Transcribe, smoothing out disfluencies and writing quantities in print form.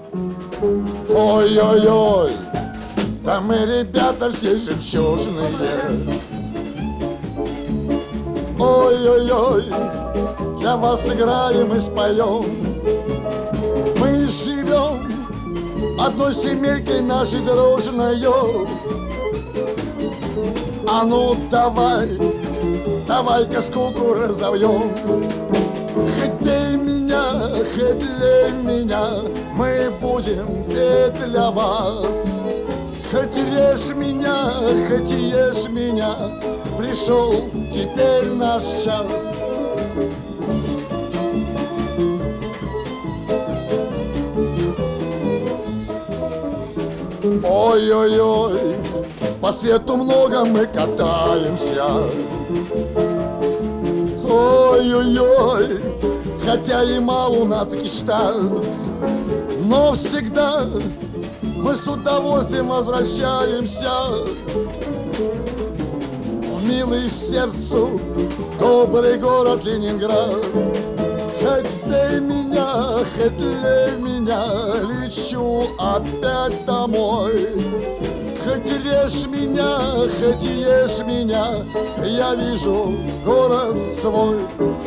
Ой-ой-ой, там мы, ребята, все жемчужные. Ой-ой-ой, для вас сыграем и споем. Мы живем одной семейкой нашей дружной. А ну давай, давай-ка скуку разовьем. Хоть лей меня, мы будем петь для вас. Хоть режь меня, хоть ешь меня, пришел теперь наш час. Ой-ой-ой, по свету много мы катаемся. Ой-ой-ой, хотя и мало у нас гештальт, но всегда мы с удовольствием возвращаемся в милый сердцу добрый город Ленинград. Хоть лей меня, лечу опять домой. Хоть режь меня, хоть ешь меня, я вижу город свой.